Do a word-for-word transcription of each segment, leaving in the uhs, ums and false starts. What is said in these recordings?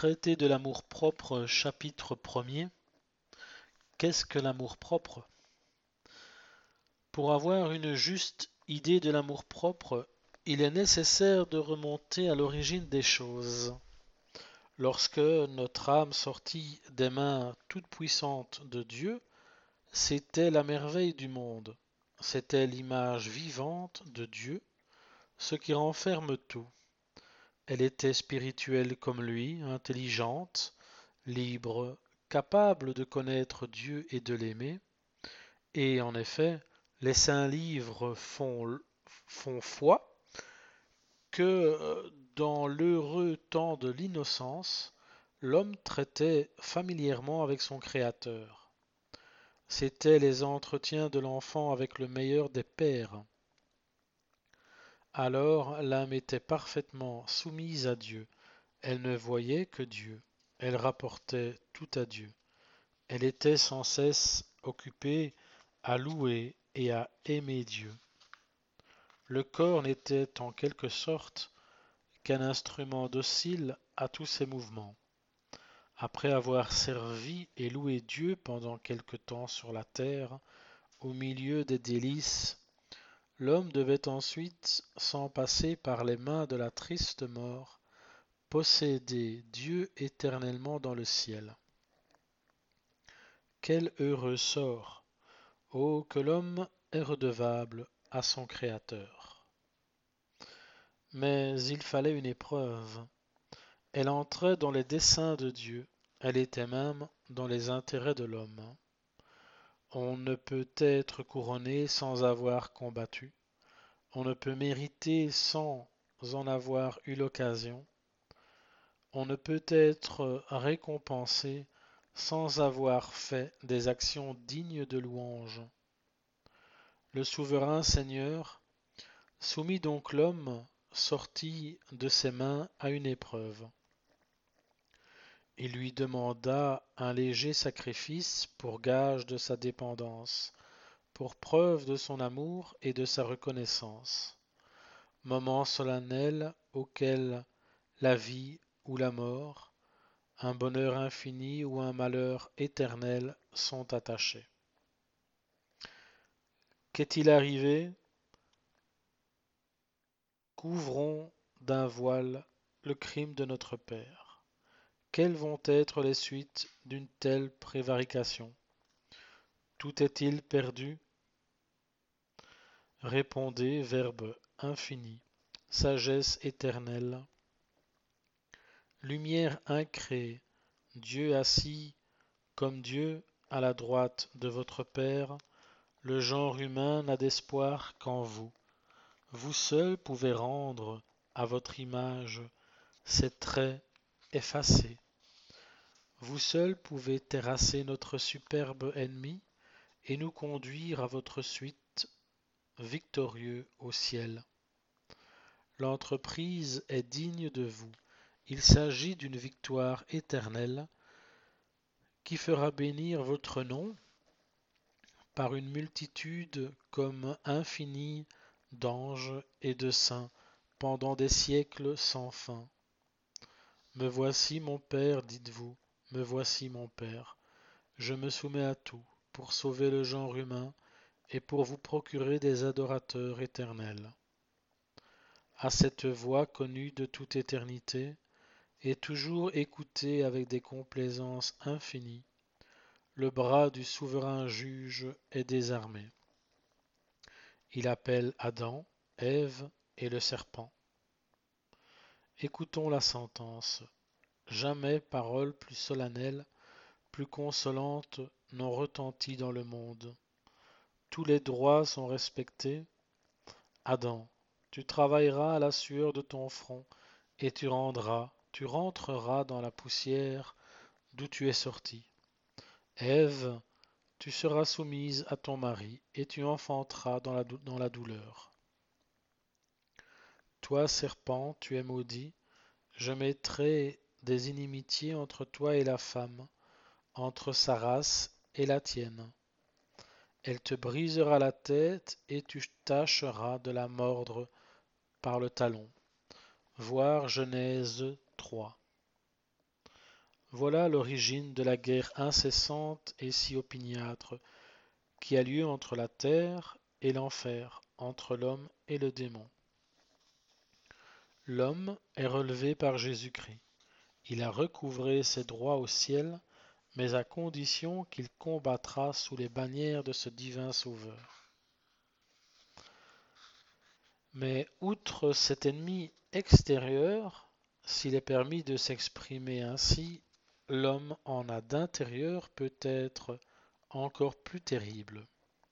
Traité de l'amour-propre, chapitre premier. Qu'est-ce que l'amour-propre? Pour avoir une juste idée de l'amour-propre, il est nécessaire de remonter à l'origine des choses. Lorsque notre âme sortit des mains toutes puissantes de Dieu, c'était la merveille du monde. C'était l'image vivante de Dieu, ce qui renferme tout. Elle était spirituelle comme lui, intelligente, libre, capable de connaître Dieu et de l'aimer. Et en effet, les saints livres font, font foi que euh, dans l'heureux temps de l'innocence, l'homme traitait familièrement avec son Créateur. C'étaient les entretiens de l'enfant avec le meilleur des pères. Alors l'âme était parfaitement soumise à Dieu. Elle ne voyait que Dieu. Elle rapportait tout à Dieu. Elle était sans cesse occupée à louer et à aimer Dieu. Le corps n'était en quelque sorte qu'un instrument docile à tous ses mouvements. Après avoir servi et loué Dieu pendant quelque temps sur la terre, au milieu des délices, l'homme devait ensuite, sans passer par les mains de la triste mort, posséder Dieu éternellement dans le ciel. Quel heureux sort! Oh, que l'homme est redevable à son Créateur. Mais il fallait une épreuve. Elle entrait dans les desseins de Dieu, elle était même dans les intérêts de l'homme. On ne peut être couronné sans avoir combattu, on ne peut mériter sans en avoir eu l'occasion, on ne peut être récompensé sans avoir fait des actions dignes de louange. Le souverain Seigneur soumit donc l'homme sorti de ses mains à une épreuve. Il lui demanda un léger sacrifice pour gage de sa dépendance, pour preuve de son amour et de sa reconnaissance. Moment solennel auquel la vie ou la mort, un bonheur infini ou un malheur éternel sont attachés. Qu'est-il arrivé? Couvrons d'un voile le crime de notre Père. Quelles vont être les suites d'une telle prévarication? Tout est-il perdu? Répondez, Verbe infini, sagesse éternelle, lumière incréée, Dieu assis comme Dieu à la droite de votre Père, le genre humain n'a d'espoir qu'en vous. Vous seul pouvez rendre à votre image ses traits effacés. Vous seul pouvez terrasser notre superbe ennemi et nous conduire à votre suite, victorieux au ciel. L'entreprise est digne de vous. Il s'agit d'une victoire éternelle qui fera bénir votre nom par une multitude comme infinie d'anges et de saints pendant des siècles sans fin. Me voici mon Père, dites-vous, me voici mon Père. Je me soumets à tout pour sauver le genre humain et pour vous procurer des adorateurs éternels. À cette voix connue de toute éternité, et toujours écoutée avec des complaisances infinies, le bras du souverain juge est désarmé. Il appelle Adam, Ève et le serpent. Écoutons la sentence. Jamais parole plus solennelle, plus consolante n'ont retenti dans le monde. Tous les droits sont respectés. Adam, tu travailleras à la sueur de ton front, et tu rendras, tu rentreras dans la poussière d'où tu es sorti. Ève, tu seras soumise à ton mari, et tu enfanteras dans la, dou- dans la douleur. Toi, serpent, tu es maudit, je mettrai des inimitiés entre toi et la femme, entre sa race et la tienne. Elle te brisera la tête, et tu tâcheras de la mordre par le talon. Voir Genèse trois. Voilà l'origine de la guerre incessante et si opiniâtre qui a lieu entre la terre et l'enfer, entre l'homme et le démon. L'homme est relevé par Jésus-Christ. Il a recouvré ses droits au ciel, mais à condition qu'il combattra sous les bannières de ce divin Sauveur. Mais outre cet ennemi extérieur, s'il est permis de s'exprimer ainsi, l'homme en a d'intérieur peut-être encore plus terrible.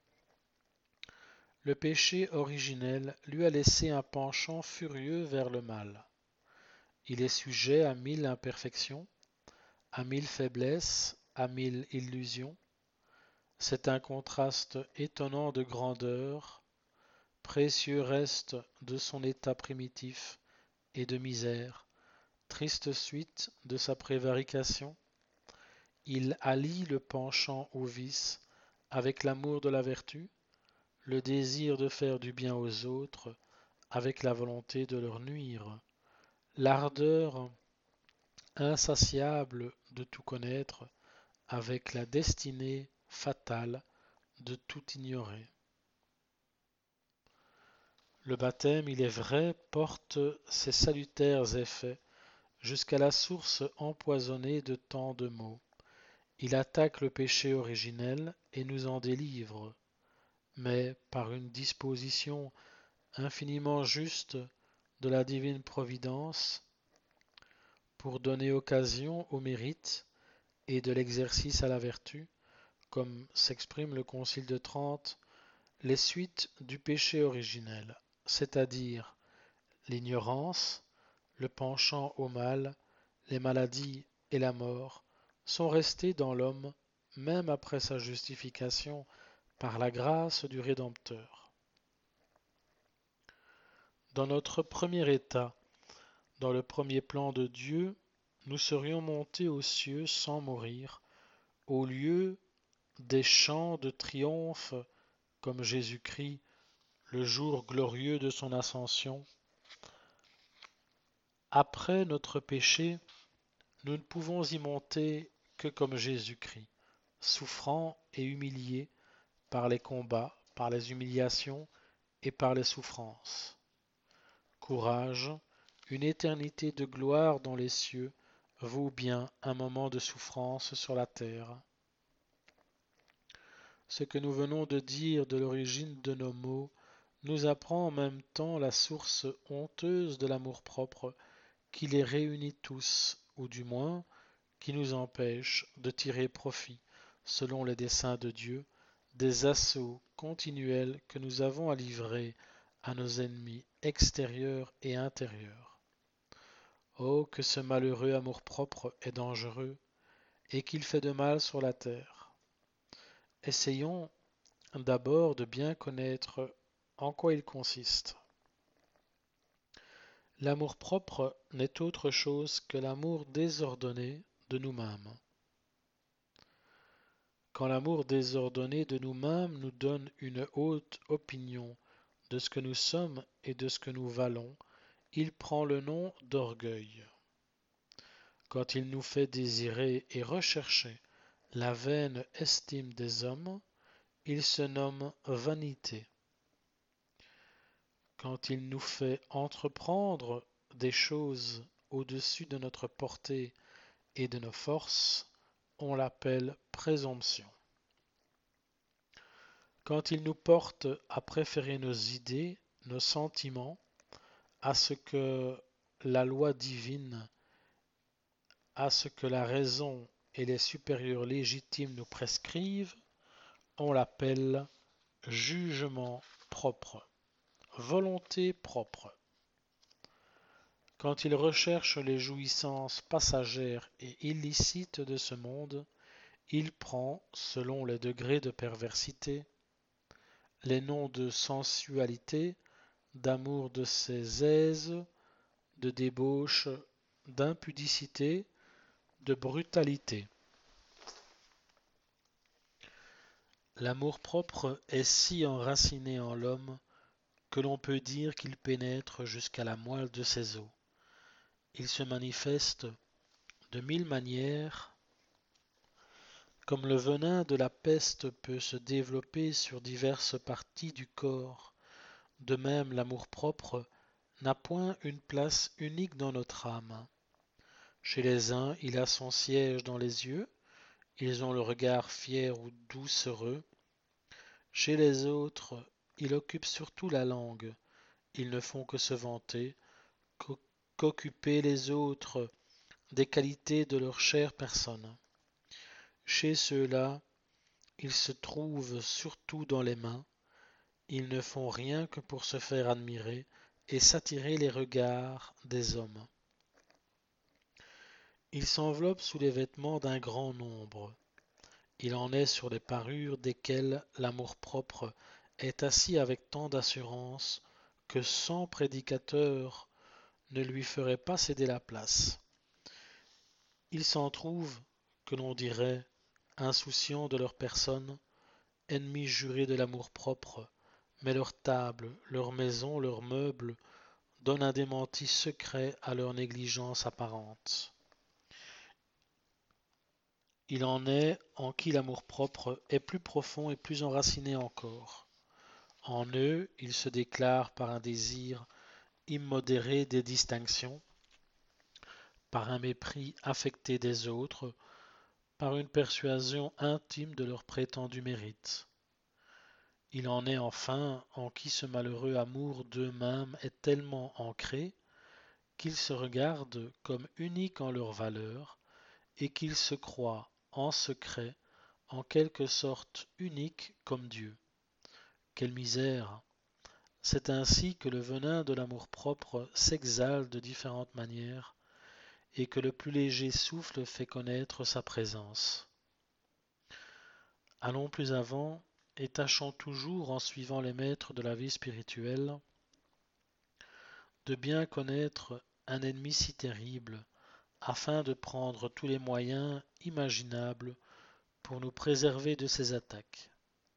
Le péché originel lui a laissé un penchant furieux vers le mal. Il est sujet à mille imperfections, à mille faiblesses, à mille illusions. C'est un contraste étonnant de grandeur, précieux reste de son état primitif et de misère, triste suite de sa prévarication. Il allie le penchant au vice avec l'amour de la vertu, le désir de faire du bien aux autres avec la volonté de leur nuire, l'ardeur insatiable de tout connaître avec la destinée fatale de tout ignorer. Le baptême, il est vrai, porte ses salutaires effets jusqu'à la source empoisonnée de tant de maux. Il attaque le péché originel et nous en délivre, mais par une disposition infiniment juste de la divine providence, pour donner occasion au mérite et de l'exercice à la vertu, comme s'exprime le Concile de Trente, les suites du péché originel, c'est-à-dire l'ignorance, le penchant au mal, les maladies et la mort, sont restées dans l'homme même après sa justification par la grâce du Rédempteur. Dans notre premier état, dans le premier plan de Dieu, nous serions montés aux cieux sans mourir, au lieu des chants de triomphe comme Jésus-Christ le jour glorieux de son ascension. Après notre péché, nous ne pouvons y monter que comme Jésus-Christ, souffrant et humilié par les combats, par les humiliations et par les souffrances. Courage, une éternité de gloire dans les cieux vaut bien un moment de souffrance sur la terre. Ce que nous venons de dire de l'origine de nos maux nous apprend en même temps la source honteuse de l'amour-propre qui les réunit tous, ou du moins qui nous empêche de tirer profit, selon les desseins de Dieu, des assauts continuels que nous avons à livrer à nos ennemis extérieurs et intérieurs. Oh, que ce malheureux amour-propre est dangereux, et qu'il fait de mal sur la terre. Essayons d'abord de bien connaître en quoi il consiste. L'amour-propre n'est autre chose que l'amour désordonné de nous-mêmes. Quand l'amour désordonné de nous-mêmes nous donne une haute opinion de ce que nous sommes et de ce que nous valons, il prend le nom d'orgueil. Quand il nous fait désirer et rechercher la vaine estime des hommes, il se nomme vanité. Quand il nous fait entreprendre des choses au-dessus de notre portée et de nos forces, on l'appelle présomption. Quand il nous porte à préférer nos idées, nos sentiments, à ce que la loi divine, à ce que la raison et les supérieurs légitimes nous prescrivent, on l'appelle jugement propre, volonté propre. Quand il recherche les jouissances passagères et illicites de ce monde, il prend, selon les degrés de perversité, les noms de sensualité, d'amour de ses aises, de débauche, d'impudicité, de brutalité. L'amour-propre est si enraciné en l'homme que l'on peut dire qu'il pénètre jusqu'à la moelle de ses os. Il se manifeste De mille manières, comme le venin de la peste peut se développer sur diverses parties du corps, de même l'amour-propre n'a point une place unique dans notre âme. Chez les uns, il a son siège dans les yeux, ils ont le regard fier ou doucereux. Chez les autres, il occupe surtout la langue, ils ne font que se vanter, qu'occuper les autres des qualités de leur chère personne. Chez ceux-là, ils se trouvent surtout dans les mains, ils ne font rien que pour se faire admirer et s'attirer les regards des hommes. Ils s'enveloppent sous les vêtements d'un grand nombre. Il en est sur les parures desquelles l'amour-propre est assis avec tant d'assurance que cent prédicateurs ne lui feraient pas céder la place. Il s'en trouve, que l'on dirait, insouciants de leur personne, ennemis jurés de l'amour-propre, mais leur table, leur maison, leurs meubles donnent un démenti secret à leur négligence apparente. Il en est en qui l'amour-propre est plus profond et plus enraciné encore. En eux, ils se déclarent par un désir immodéré des distinctions, par un mépris affecté des autres, par une persuasion intime de leur prétendu mérite. Il en est enfin en qui ce malheureux amour d'eux-mêmes est tellement ancré qu'ils se regardent comme uniques en leur valeur et qu'ils se croient en secret en quelque sorte uniques comme Dieu. Quelle misère! C'est ainsi que le venin de l'amour-propre s'exhale de différentes manières et que le plus léger souffle fait connaître sa présence. Allons plus avant et tâchons toujours, en suivant les maîtres de la vie spirituelle, de bien connaître un ennemi si terrible, afin de prendre tous les moyens imaginables pour nous préserver de ses attaques.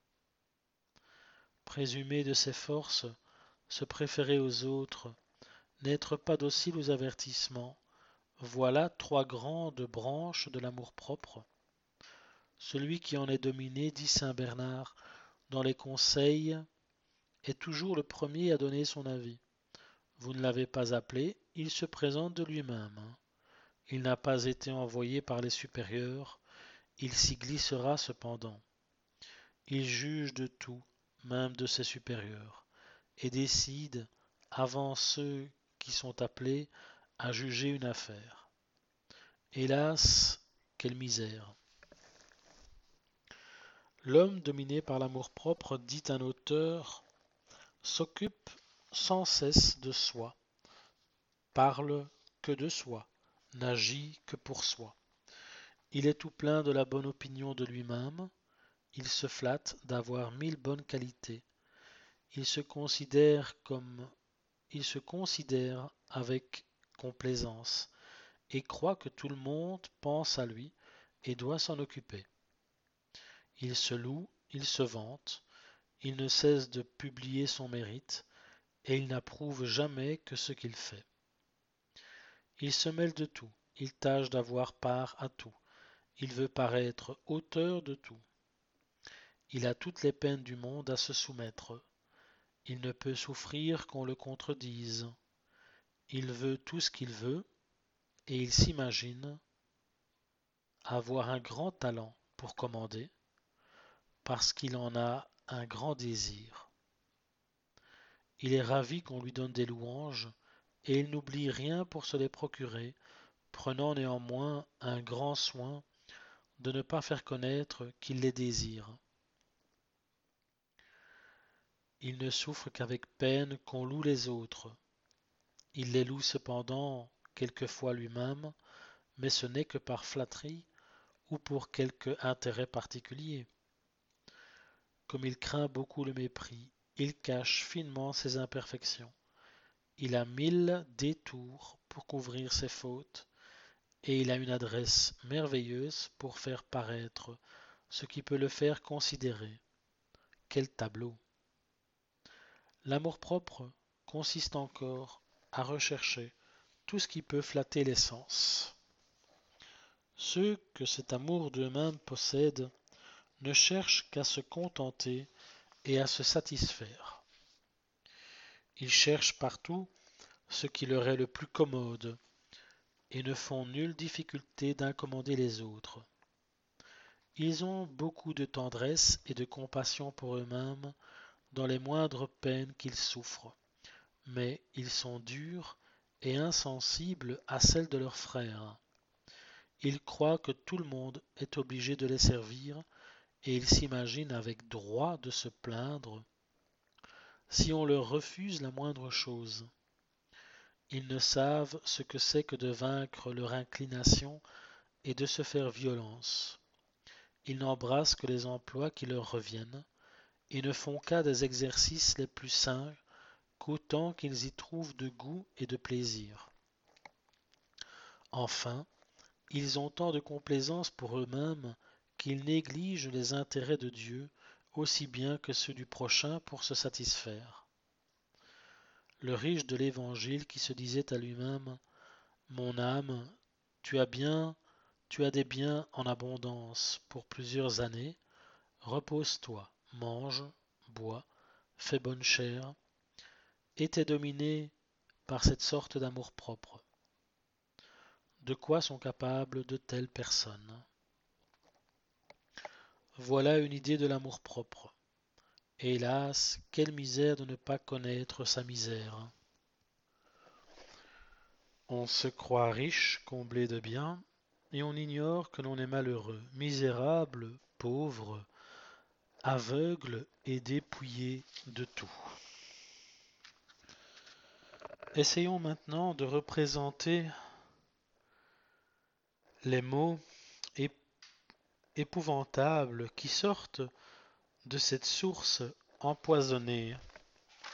Présumer de ses forces, se préférer aux autres, n'être pas docile aux avertissements, voilà trois grandes branches de l'amour-propre. Celui qui en est dominé, dit saint Bernard, dans les conseils, est toujours le premier à donner son avis. Vous ne l'avez pas appelé, il se présente de lui-même. Il n'a pas été envoyé par les supérieurs, il s'y glissera cependant. Il juge de tout, même de ses supérieurs, et décide, avant ceux qui sont appelés, à juger une affaire. Hélas, quelle misère! L'homme dominé par l'amour-propre, dit un auteur, s'occupe sans cesse de soi, parle que de soi, n'agit que pour soi. Il est tout plein de la bonne opinion de lui-même, il se flatte d'avoir mille bonnes qualités, il se considère comme il se considère avec complaisance et croit que tout le monde pense à lui et doit s'en occuper. Il se loue, il se vante, il ne cesse de publier son mérite, et il n'approuve jamais que ce qu'il fait. Il se mêle de tout, il tâche d'avoir part à tout, il veut paraître auteur de tout. Il a toutes les peines du monde à se soumettre. Il ne peut souffrir qu'on le contredise. Il veut tout ce qu'il veut, et il s'imagine avoir un grand talent pour commander, parce qu'il en a un grand désir. Il est ravi qu'on lui donne des louanges, et il n'oublie rien pour se les procurer, prenant néanmoins un grand soin de ne pas faire connaître qu'il les désire. Il ne souffre qu'avec peine qu'on loue les autres. Il les loue cependant quelquefois lui-même, mais ce n'est que par flatterie ou pour quelque intérêt particulier. Comme il craint beaucoup le mépris, il cache finement ses imperfections. Il a mille détours pour couvrir ses fautes, et il a une adresse merveilleuse pour faire paraître ce qui peut le faire considérer. Quel tableau! L'amour-propre consiste encore à rechercher tout ce qui peut flatter les sens. Ceux que cet amour d'eux-mêmes possède ne cherchent qu'à se contenter et à se satisfaire. Ils cherchent partout ce qui leur est le plus commode et ne font nulle difficulté d'incommoder les autres. Ils ont beaucoup de tendresse et de compassion pour eux-mêmes dans les moindres peines qu'ils souffrent, mais ils sont durs et insensibles à celles de leurs frères. Ils croient que tout le monde est obligé de les servir et ils s'imaginent avec droit de se plaindre si on leur refuse la moindre chose. Ils ne savent ce que c'est que de vaincre leur inclination et de se faire violence. Ils n'embrassent que les emplois qui leur reviennent et ne font qu'à des exercices les plus simples qu'autant qu'ils y trouvent de goût et de plaisir. Enfin, ils ont tant de complaisance pour eux-mêmes qu'ils négligent les intérêts de Dieu aussi bien que ceux du prochain pour se satisfaire. Le riche de l'Évangile qui se disait à lui-même: Mon âme, tu as bien, tu as des biens en abondance pour plusieurs années, repose-toi, mange, bois, fais bonne chère, était dominé par cette sorte d'amour-propre. De quoi sont capables de telles personnes? Voilà une idée de l'amour-propre. Hélas, quelle misère de ne pas connaître sa misère. On se croit riche, comblé de biens, et on ignore que l'on est malheureux, misérable, pauvre, aveugle et dépouillé de tout. Essayons maintenant de représenter les mots épouvantables qui sortent de cette source empoisonnée